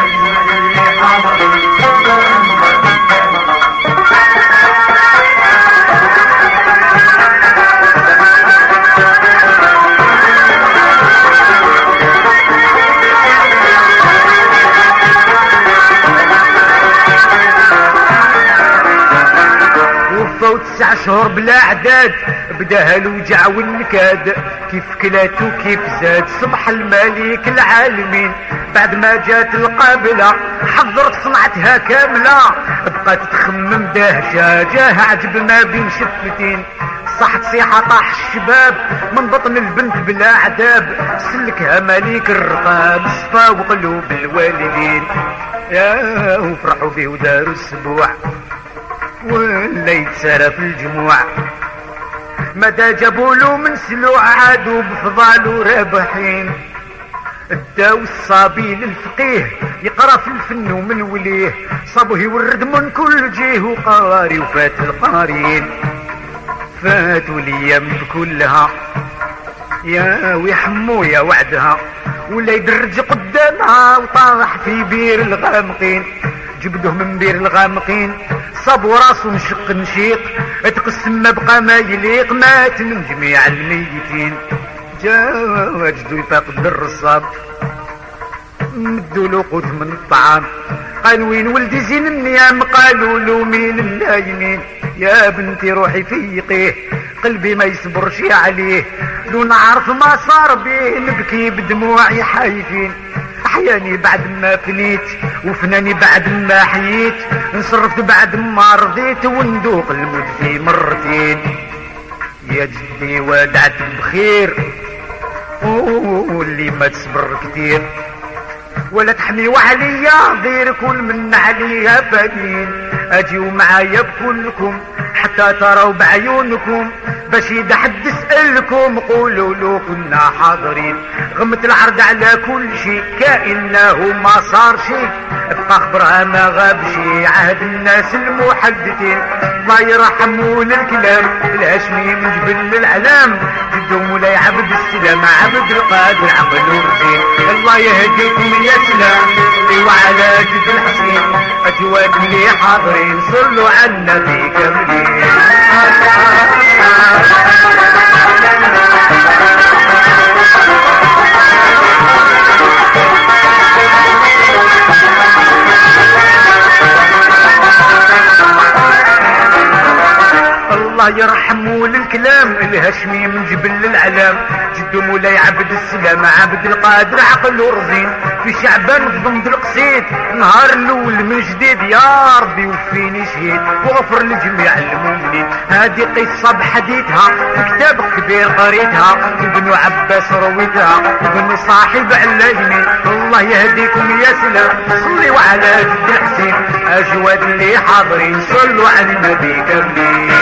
تسع شهور بلا عداد بداها الوجع والنكاد كيف كلات وكيف زاد صبح الملك العالمين بعد ما جات القابلة حضرت صنعتها كاملة بقات تخمم دهشة جاه عجب ما بين شفتين صحت صيحة طاح الشباب من بطن البنت بلا عذاب سلكها ملك الرقاب صفا وقلوب الوالدين يا وفرحوا به وداروا السبوع ولا يتسارى في الجموع متى جابوا له من سلوع عادوا بفضالوا رابحين الداو الصابي للفقيه يقرا في الفن ومن وليه صابه يورد من كل جيه وقاري وفات القارين فاتوا الايام بكلها يا ويحمو يا وعدها ولا يدرج قدامها وطاح في بير الغامقين جبدوه من بير الغامقين صابوا راسو نشق نشيق اتقسم ما بقى ما يليق مات من جميع الميتين جا وجدوا يفقد الرصاب مدوا له قوت من الطعام قال وين ولدي زين النيام قالوا له مين النايمين يا بنتي روحي فيقيه قلبي ما يصبرش عليه لو نعرف ما صار بيه نبكي بدموعي حايفين احياني بعد ما فنيت وفناني بعد ما حييت انصرفت بعد ما رضيت وندوق الموت في مرتين يا جدي ودعت بخير واللي ما تصبر كتير ولا تحميوا عليا غير كل من عليها فانين اجيو معايا بكلكم حتى تروا بعيونكم باش إذا حد يسألكم قولوا له كنا حاضرين. غمت العرض على كل شيء كائن له ما صار شيء، ابقى خبرها ما غاب شيء. عهد الناس المحدثين الله يرحموا للكلام، الهاشمي من جبل العلام جدو مولاي عبد السلام عبد القادر عقل ورزين. الله يهديكم يا سلام وعلى جد الحسين أجواد اللي حاضرين صلوا على النبي كاملين. الله يرحمه للكلام الهاشمي من جبل العلام جدو مولاي عبد السلام عبد القادر عقل ورزين. في شعبان ضمد القصيد نهار الاول من جديد يا ربي وفيني شهيد وغفر لجميع المؤمنين. هذه قصه بحديثها في كتاب كبير قريتها ابن عباس رويتها ابن صاحب على يمين. الله يهديكم يا سلام صلوا على جد الحسين اجواد اللي حاضرين صلوا على النبي كاملين.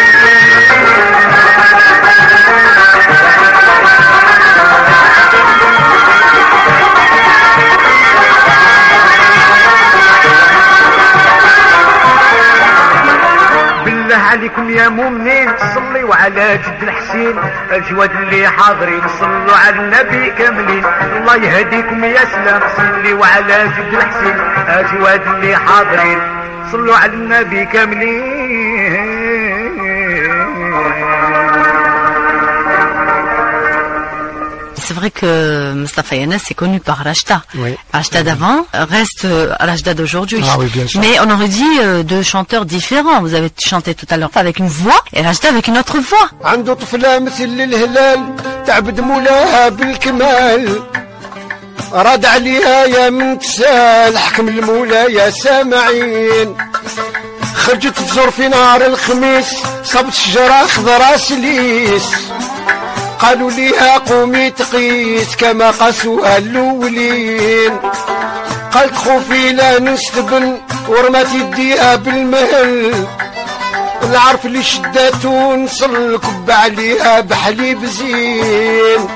بالله عليكم يا مؤمنين صلوا على جد الحسين الجواد اللي حاضرين صلوا على النبي كاملين. الله يهديكم يا سلام صلوا على جد الحسين الجواد اللي حاضرين صلوا على النبي كاملين. C'est vrai que Mustapha Yanes est connu par Rachta. Oui. Rachta d'avant reste Rachta d'aujourd'hui. Ah oui, bien sûr. Mais on aurait dit euh, deux chanteurs différents. Vous avez chanté tout à l'heure avec une voix et Rachta avec une autre voix. عنده طفلة مثل الهلال تعبد مولاها بالكمال راد عليها يا من تسال حكم المولى يا سامعين. خرجت تزور في نهار الخميس صابت شجرة خضرا سليس قالوا ليها قومي تقيس كما قاسوها الأولين. قالت خوفي لا نستبن ورمات يديها بالمهل العرف اللي شداتو نصل كب عليها بحليب زين.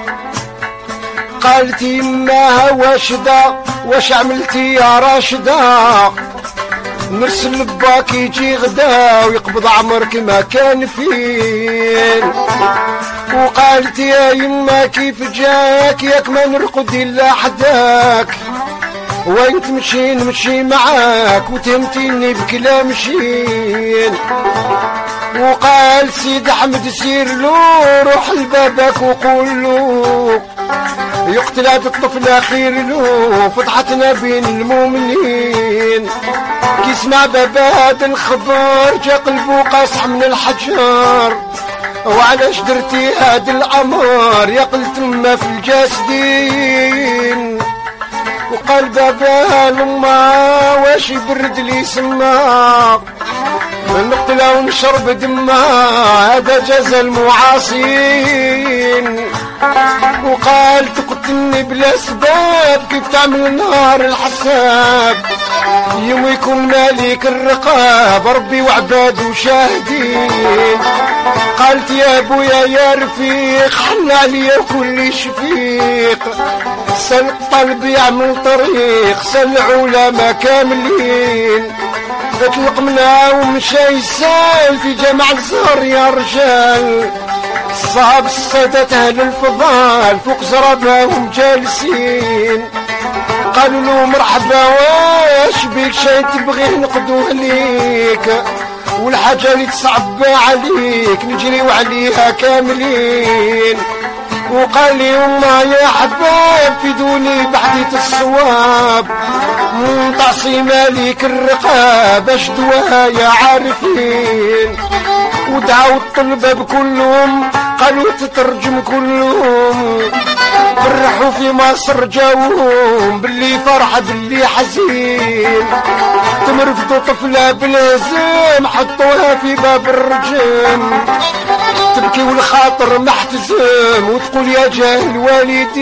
قالت يماها واشدا واش عملتي يا راشدا نرسل باك يجي غدا ويقبض عمرك ما كان فين. وقالت يا يما كيف جاك ياك ما نرقد الا حداك وين تمشي نمشي معاك وتهمتيني بكلام شين. وقال سيد احمد سير له روح لبابك وقول له يقتل هذا الطفل خير له فتحتنا بين المؤمنين. كي سمع بابا هذا الخبر جا قلبه قاصح من الحجار وعلاش درتي هذا الامر يا قلت ما في الجاسدين. وقال بابا لما واش يبرد لي سما نقتلها ونشرب دمها هذا جزا المعاصين. وقال تقتلني بلا سباب كيف تعمل نهار الحساب يوم يكون مالك الرقاب ربي وعباده شاهدين. قالت يا ابويا يا رفيق حن عليا كل شفيق سل الطلب يعمل طريق سل العلماء كاملين. اطلق منها ومشى يسال في جمع الزهر يا رجال صاب السادة اهل الفضال فوق زرابهم جالسين. قالوا له مرحبا واش بيك شي تبغي نقدوه ليك والحاجة اللي تصعب عليك نجريو عليها كاملين. وقال لي والله يا حباب فيدوني بحديث الصواب من تعصي مالك الرقاب اشدوها يا عارفين. ودعوا الطلبة بكلهم قالوا تترجم كلهم فرحوا في مصر جاوهم باللي فرحة باللي حزين. تمرفضوا طفلة بالهزيم حطوها في باب الرجم تبكي والخاطر محتزم وتقول يا جاهل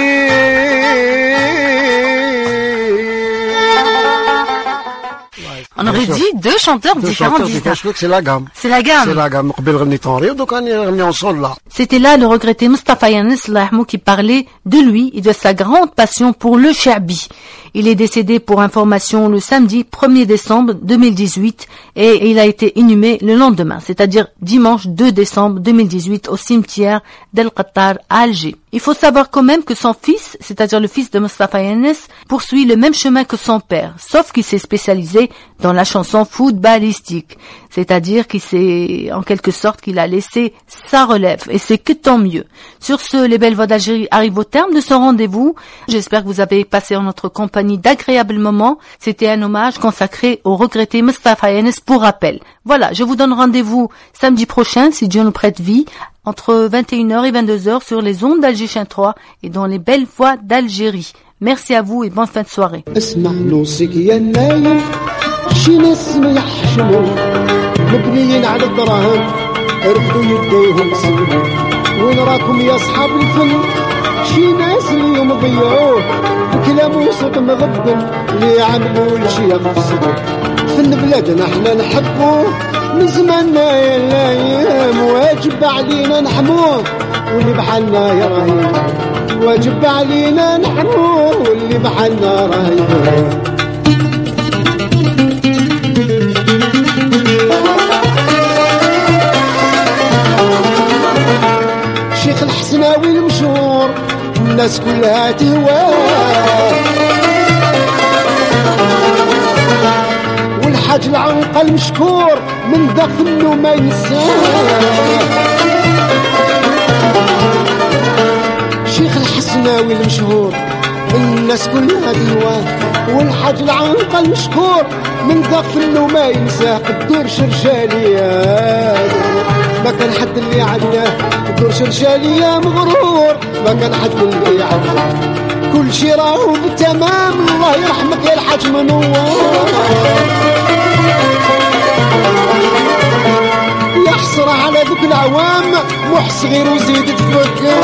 والدين. On aurait dit deux chanteurs Deux différents chanteurs distincts. différents, c'est la gamme. C'est la gamme. C'est la gamme. قبل غنيت en Rio, donc on est remis ensemble là. C'était là le regretté Mustafa Yanis Allah yarhamou qui parlait de lui et de sa grande passion pour le Sha'bi. Il est décédé pour information le samedi premier décembre deux mille dix-huit et il a été inhumé le lendemain, c'est-à-dire dimanche deux décembre deux mille dix-huit au cimetière d'El Qattar à Alger. Il faut savoir quand même que son fils, c'est-à-dire le fils de Mustafa Yanis, poursuit le même chemin que son père, sauf qu'il s'est spécialisé dans la chanson footballistique, c'est-à-dire qu'il s'est, en quelque sorte, qu'il a laissé sa relève, et c'est que tant mieux. Sur ce, les belles voix d'Algérie arrivent au terme de ce rendez-vous. J'espère que vous avez passé en notre compagnie d'agréables moments. C'était un hommage consacré au regretté Mustafa Yanis pour rappel. Voilà, je vous donne rendez-vous samedi prochain, si Dieu nous prête vie, entre vingt et une heures et vingt-deux heures sur les ondes d'Alger trois et dans les belles voix d'Algérie. Merci à vous et bonne fin de soirée. اسمع نوصيك يا نايم شي ناس ما يحشموا مبنيين على الدراهم رفضوا يديهم سلموا وين راكم يا صحاب الفن شي ناس اليوم ضيعوه بكلام وصوت مغبن اللي عملوا الشيخ في الصدر فن بلادنا احنا نحبوه من زماننا يا الايام واجب علينا نحموه واللي بحالنا يا رهيب واجب علينا نحموه واللي بحالنا رهيب. شيخ الحسناوي المشهور الناس كلها تهواه والحاج العنقة المشكور من داخله ما ينساه شيخ الحسناوي المشهور الناس كلها تهواه والحاج العنقة المشكور من داخله ما ينساه الدور شرشالية ما كان حد اللي عداه الدور شرشالية مغرور ما كان حد اللي عداه كل شي راهو بالتمام الله يرحمك يا الحاج منور يحصر على ذوك العوام مح صغير وزيد تفكر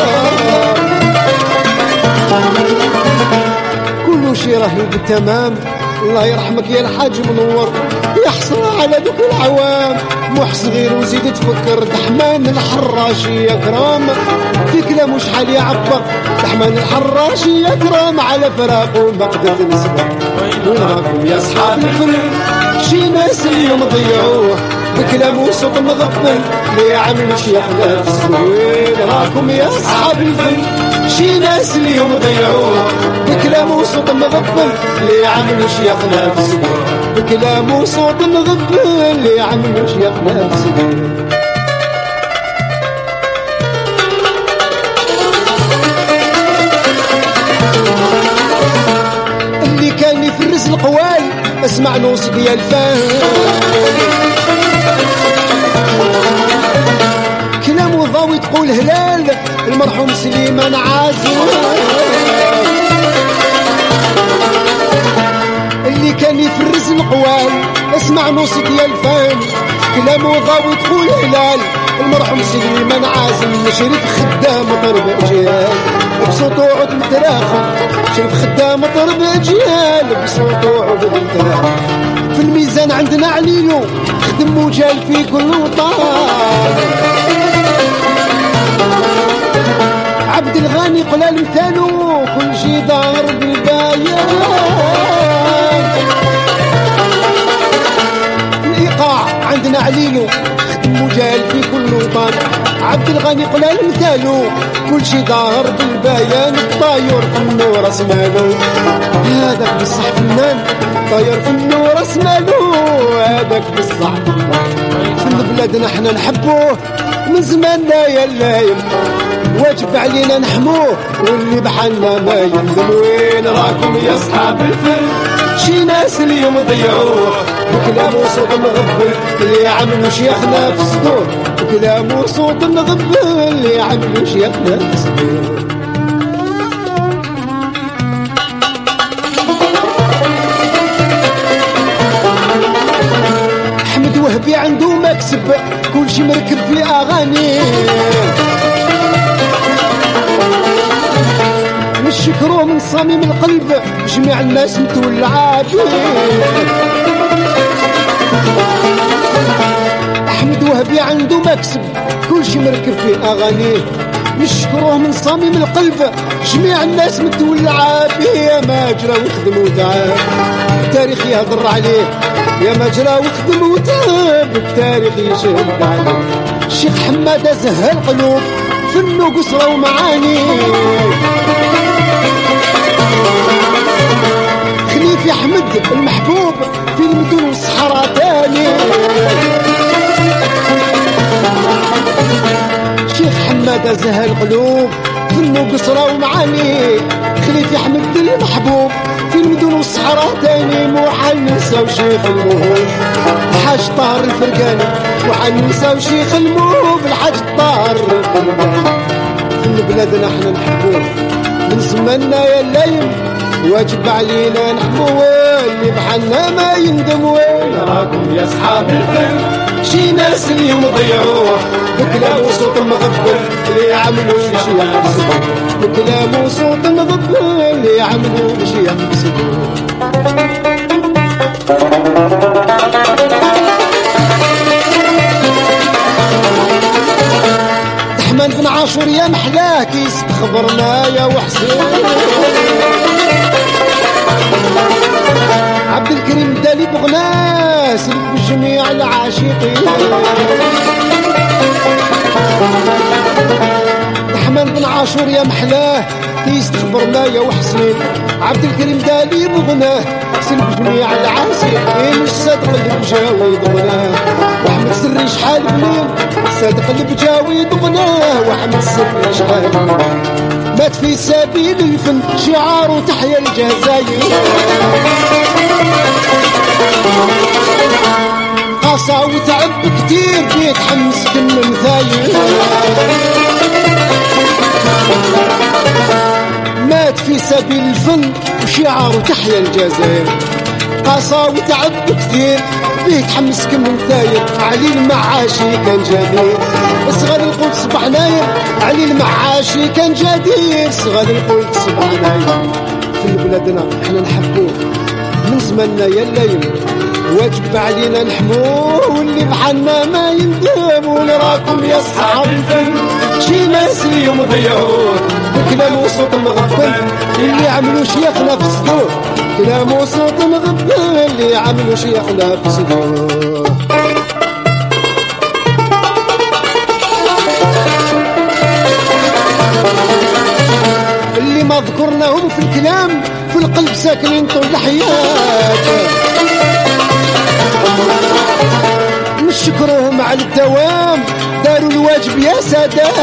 كل شي راهو بالتمام الله يرحمك يا الحاج منور يحصر على ذوك العوام مح صغير وزيد تفكر دحمان الحراشي يا كرام في كلامه شحال يعبر دحمان الحراشي يا كرام على فراقه ما قدرت نصبر وين راكم يا صحاب الفن شي ناس اليوم ضيعوه بكلام وصوت مغفل لي عملوا شيخنا في السوق وين راكم يا صحاب الفن شي ناس اليوم ضيعوه بكلام وصوت مغفل لي عملوا شيخنا في السوق بكلام وصوت مغفل لي عملوا شيخنا في السوق. اللي كان يفرز القوال اسمع نوصك يا الفان كلام وضاوي تقول هلال المرحوم سليمان عازم اللي كان يفرز القوال اسمع نوصك يا الفان كلام وضاوي تقول هلال المرحوم سليمان عازم شريف خدام ضرب اجيال بصوته عود متراخم شريف خدام ضرب اجيال بصوته عود متراخم في الميزان عندنا عليلو خدم وجال في كل وطن عبد الغني قلال مثالو كل شي دار بالبايان في الايقاع عندنا عليلو خدم وجال في كل وطن عبد الغني قلال مثالو كل شي دار بالبايان الطاير في النور اسمالو هذاك بصح فنان طاير في النور اسمالو هذاك بصح في بلادنا احنا نحبوه من زماننا يا اللايم واجب علينا نحموه واللي بحالنا ما يندم وين راكم يا صحاب الفن شي ناس اليوم ضيعوه بكلام وصوت مغبل اللي عملوا شيخنا في الصدور بكلام وصوت مغبل اللي عملوا شيخنا في الصدور. احمد وهبي عنده مكسب كل شي مركب في اغاني نشكرو من صميم القلب جميع الناس متولعات صاحبي عنده مكسب كل شي مركب فيه اغانيه، نشكروه من صميم القلب جميع الناس متولعة به، يا ما جرى وخدم وتعب التاريخ يهضر عليه، يا ما جرى وخدم وتعب التاريخ يشهد عليه. الشيخ حماد زهى القلوب فنو قصرة ومعاني، خليفي أحمد المحبوب في المدن والصحراء تاني. شيخ حماد زهى القلوب فنو قصرة ومعاني، خليفي أحمد المحبوب في المدن والصحراء تاني. موحل نساو شيخ الموهوب الحاج طاهر الفرقاني، موحل نساو شيخ الموهوب الحاج طاهر الفرقاني. في بلادنا احنا نحبوه من زماننا يا الليل، واجب علينا نحبوه اللي بحالنا ما يندم. وين راكم يا صحاب الفن شي ناس اليوم ضيعوه بكلام وصوت مغبر اللي يعملوا شي يحبسوه، بكلام وصوت مغبر اللي يعملوا شي يحبسوه. دحمان بن عاشور يا محلاه كيس خبرنا يا وحسين، عبد الكريم دالي بغناه سلب جميع العاشقين. دحمان بن عاشور يا محلاه كيس خبرنا يا وحسين، عبد الكريم دالي بغناه سلب جميع العاشقين. الصادق اللي بجاوي ضغناه واحمد سري شحال بليل، الصادق اللي بجاوي ضغناه واحمد سري شحال بليل. مات في سبيل الفن شعار تحيا الجزائر، قاسى وتعب كتير بيتحمس كل مثايل. مات في سبيل الفن وشعار تحيا الجزائر، قاسى وتعب كتير بيتحمس كم مثاير. علي المعاشي كان جدير صغار القلت صبح ناير، علي المعاشي كان جدير صغار القلت صبح ناير. في بلادنا احنا نحبوه من زماننا يا الليل، واجب علينا نحموه واللي بحالنا ما يندم. ونراكم يا صحاب الفن شي ناس اليوم ضيعوه بكلام وصوت مغبن اللي عملوا شيخنا في الصدور، كلام وصوت مغبن اللي عملوا شيخنا في الصدور. اللي ما ذكرناهم في الكلام في القلب ساكنين طول الحياة، نشكروهم على الدوام داروا الواجب يا سادات.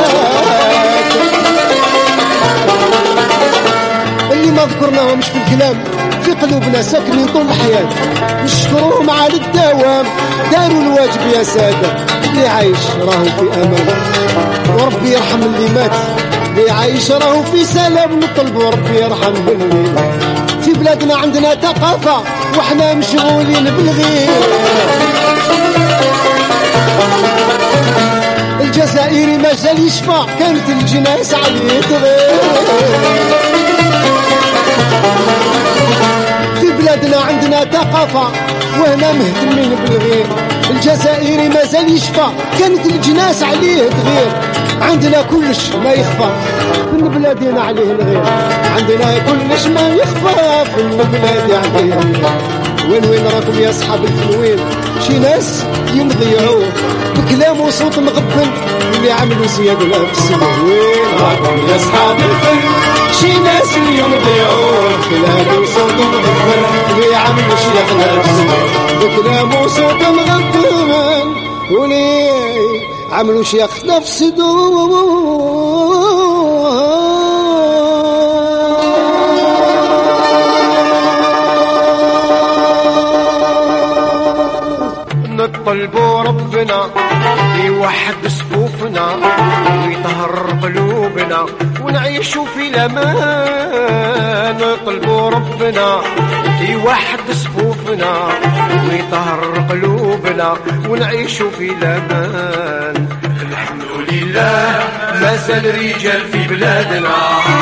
اللي ما ذكرناهمش في الكلام في قلوبنا ساكنين طول الحياة، نشكروهم على الدوام داروا الواجب يا سادة. اللي عايش راهو في امان وربي يرحم اللي مات، اللي عايش راهو في سلام نطلب وربي يرحم اللي مات. في بلادنا عندنا ثقافة واحنا مشغولين بالغير، الجزائري ما زال يشفى كانت الجنايس عليه تغير. في بلادنا عندنا ثقافة وهنا مهتمين بالغير، الجزائري ما زال يشفى كانت الجناس عليه تغير. عندنا كلش ما يخفى في بلادنا عليه الغير، عندنا كلش ما يخفى في بلادي عليه الغير. وين وين راكم يا اصحاب الفنوين شي ناس يمضيعوه بكلام وصوت مغبن اللي عملوا سيادنا في السنة. وين راكم يا اصحاب الفن شي ناس اللي يمضيعوه بكلام وصوت مغبن اللي عملوا سيادنا في السنة، بكلام وصوت مغبن واللي عملوا شيخنا في الصدور. نطلبوا ربنا يوحد صفوفنا ويطهر قلوبنا ونعيشوا في الامان. نطلبوا ربنا يوحد صفوفنا ويطهر قلوبنا ونعيشوا في الامان. الحمد لله ما زال رجال في بلادنا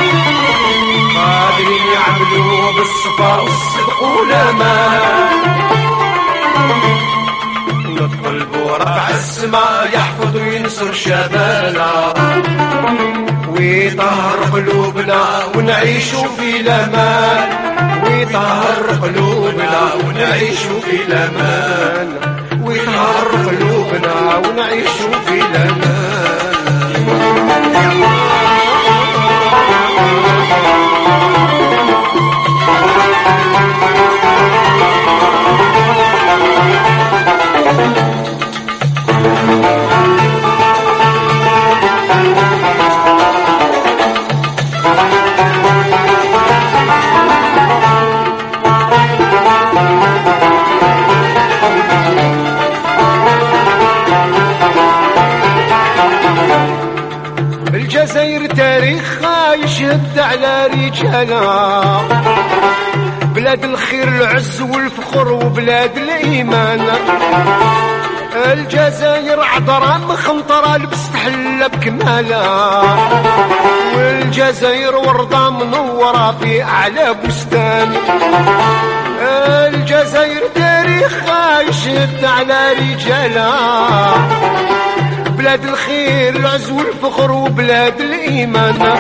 قادرين يعملوا بالصفاء والصدق والامان. نطلبوا رفع السماء السماء يحفظ وينصر شبابنا ويطهر قلوبنا ونعيش في الأمان ويطهر قلوبنا ونعيش في الأمان ويطهر قلوبنا ونعيش في الأمان. الجزائر تاريخها يشهد على رجالها بلاد الخير العز والفخر وبلاد الإيمان. الجزائر عذرة مخنطرة لبست حلة بكمالها والجزائر وردة منورة في أعلى بستان. الجزائر تاريخها يشهد على رجالها بلاد الخير العز والفخر وبلاد الإيمان.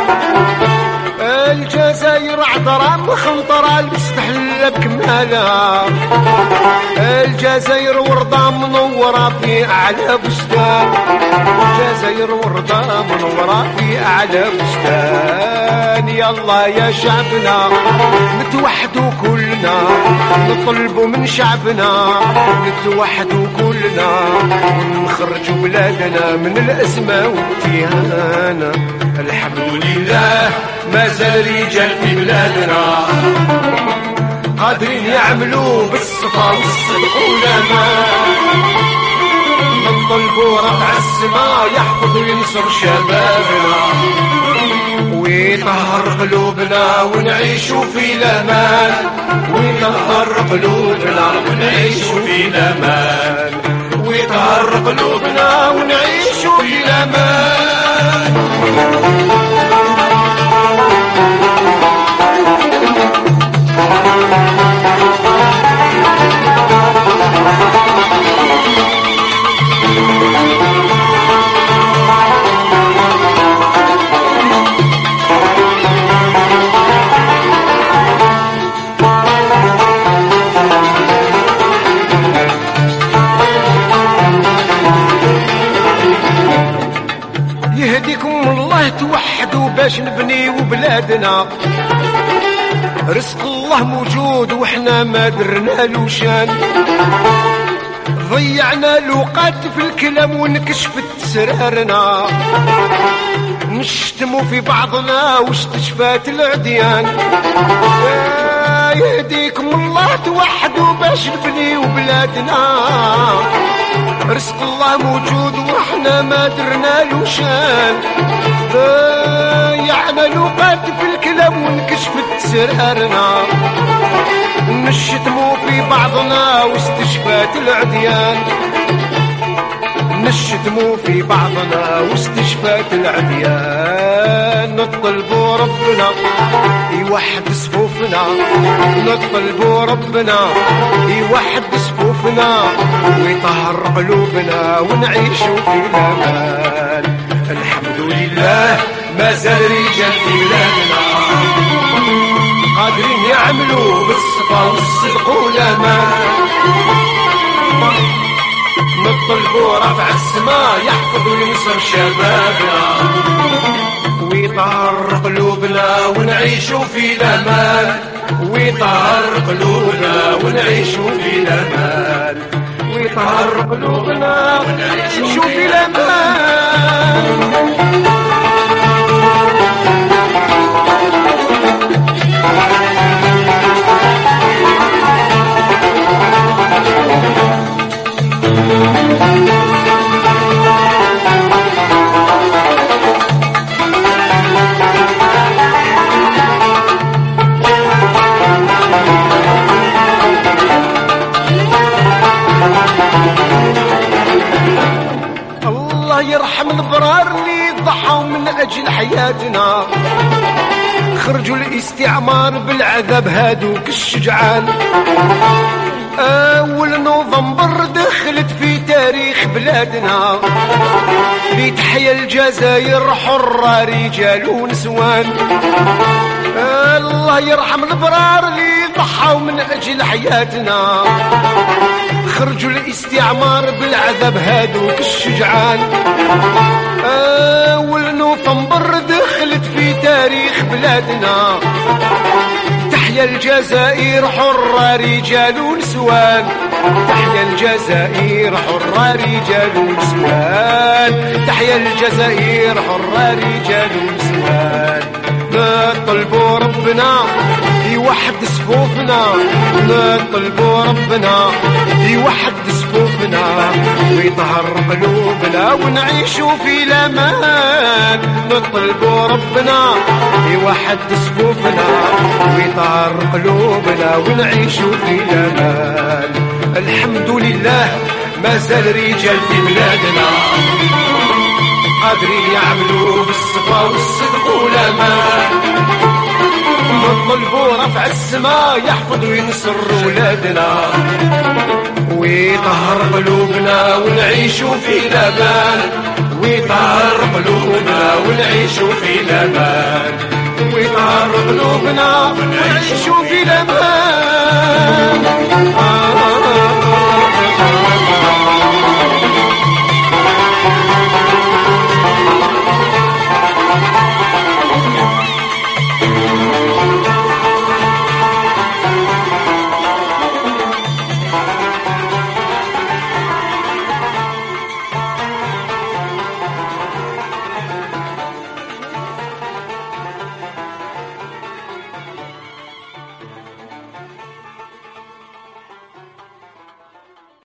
الجزائر عذرة مخنطرة لبست حلة بكمالها الجزائر وردة منورة في أعلى بستان. الجزائر وردة منورة في أعلى بستان. يلا يا شعبنا نتوحدوا كلنا نطلبوا من شعبنا نتوحدوا كلنا ونخرجوا بلادنا من الأزمة والتهانة. الحمد لله ما زال رجال في بلادنا قادرين يعملوا بالصفا والصدق والأمان. نطلبوا رفع السماء يحفظ وينصر شبابنا ويطهر قلوبنا ونعيشوا في الأمان ويطهر قلوبنا ونعيشوا في الأمان ويطهر قلوبنا ونعيشوا في الأمان. يهديكم الله توحدوا باش نبنيو بلادنا. رزق الله موجود وحنا ما درنا له شان. ضيعنا الوقت في الكلام ونكشفت سرارنا نشتموا في بعضنا واستشفات العديان. يهديكم الله توحدوا باش نبنيو بلادنا. رزق الله موجود وحنا ما درنا له شان. ضيعنا الوقت في الكلام ونكشفت سرارنا نشتموا في بعضنا واستشفات العديان. نشتموا في بعضنا واستشفات العديان. نطلبوا ربنا يوحد صفوفنا نطلبوا ربنا يوحد صفوفنا ويطهر قلوبنا ونعيشوا في الأمان. الحمد لله ما زال رجال في بلادنا قادرين يعملوا بالصفا والصدق والأمان. نطلبوا رفع السماء يحفظ وينصر شبابنا ويطهر قلوبنا ونعيشوا في الأمان ويطهر قلوبنا ونعيشوا في الأمان ويطهر قلوبنا ونعيشوا في الأمان. يرحم البرار اللي ضحوا من أجل حياتنا خرجوا الاستعمار بالعذاب هادوك الشجعان. أول نوفمبر دخلت في تاريخ بلادنا، لتحيا الجزائر حرة رجال ونسوان. الله يرحم البرار اللي ضحوا من أجل حياتنا، خرجوا الاستعمار بالعذاب هادوك الشجعان. أول نوفمبر دخلت في تاريخ بلادنا، تحيا الجزائر حرة رجال ونسوان، تحيا الجزائر حرة رجال ونسوان، تحيا الجزائر حرة رجال ونسوان. نطلبوا ربنا يوحد صفوفنا، نطلبوا ربنا يوحد صفوفنا، ويطهر قلوبنا ونعيشوا في الامان. نطلبوا ربنا يوحد صفوفنا، ويطهر قلوبنا ونعيشوا في الامان. الحمد لله ما زال رجال في بلادنا قادرين يعملوا بالصفا والصدق والامان. نطلبوا رفع السماء يحفظ وينصر ولادنا، ويطهر قلوبنا ونعيشوا في الامان، ويطهر قلوبنا ونعيشوا في الامان، ويطهر قلوبنا ونعيشوا في الامان. آه